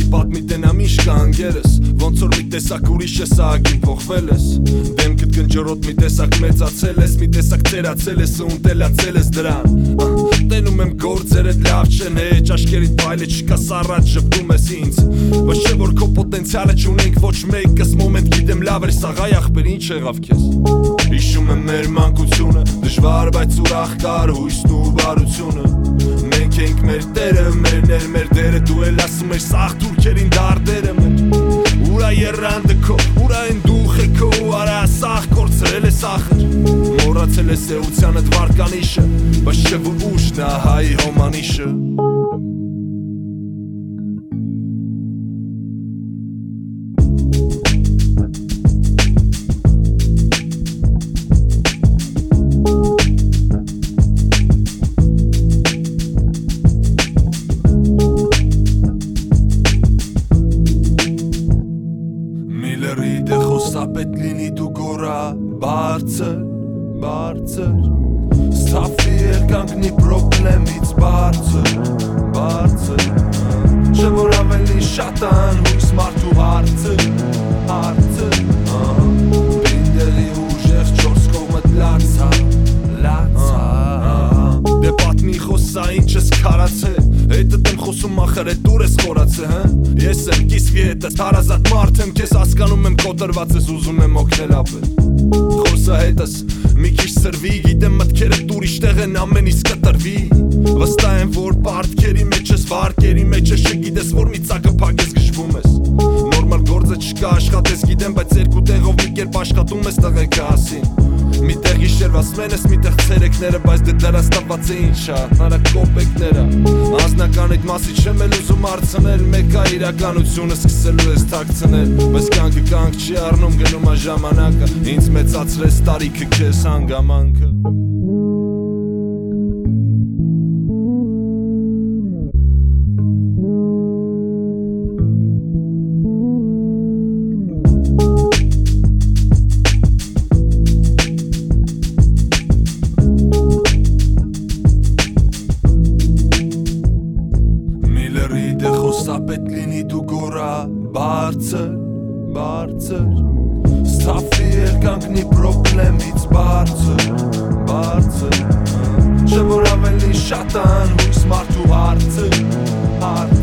պատմի տենա միշկա անգերս Ոնց որ մի տեսակ ուրիշ ես ագին փոխվել ես Դեմքդ գնջորոտ մի տեսակ մեծացել ես Մի տեսակ ծերացել ես ու ընտելացել ես դրան Տենում եմ գործերդ լավ չեն հեչ Աշկերիդ բայլը չկա սառած ժպտում ես ինձ Բայց չէ որ քո պոտենցիալը չունենք ոչ մեկս Մոմենտ գիտեմ լավ էր սաղայ ախպեր ինչ եղավ քեզ Հիշում եմ մեր մանկությունը Դժվար բայց ուրախ կար հույսն ու բարությունը Մենք ենք մեր տերը, մերն էր մեր դերը Դու էլ ասում ես սաղ թուրքերին դարդերը մեր Ուրա երանդը քո, ուրա են դուխը քո Արա սաղ կործրել ես ախր Մորացել ես էությանդ վարկանիշը Բայց չէ որ ուշն է հայի հոմանիշը Միլերիդ է խոսապետ լինի դու գորա Բարձր, բարձր Ստավվի երկանկնի պրոբլեմից բարձր, բարձր Չէ որ ավելի շատ ան հույս մարդու հարցը, հարցը Պինդերի ուժեղ չորս կողմդ լացա, լացա Դե պատմի խոսա ինչ ես քարացել Հետըտ եմ խոսում ախր է դուր ես խորացը Ես եմ կիսվի հետս հարազատ մարդ եմ Կես հասկանում եմ կոտրված ես ուզում եմ օգնել ապել Խոսա հետս մի քիչ սրվի Գիտեմ մտքերը ուրիշ տեղ են ամեն իսկ կտրվի Վստահ եմ որ պարտքերի մեջ ես վարկերի մեջ ես Չգիտես որ մի ծակը փակ ես գժվում ես Նորմալ գործը չկա աշխատես գիտեմ Բայց երկու տեղով մի կերպ աշխատում ես տղեկը ասին Մի տեղ գիշերվաս մենես, մի տեղ ցերեկները Բայց դե դրա ստապած է ինչա, նարա կոպեկները Անձնական այդ մասի չեմ էլ ուզում արցնել Մեկա իրականությունը սկսելու ես թաքցնել Բայց կյանքը կյանք չի առնում գնում ա ժամանակը Ինձ մեծացրես տարիքը քեզ հանգամանքը Միլերիդ է խոսապետ լինի դու գորա Բարձր, բարձր Ստավվի երկանկնի պրոբլեմից բարձր, բարձր Չէ որ ավելի շատ ան հույս մարդու հարցը, հարցը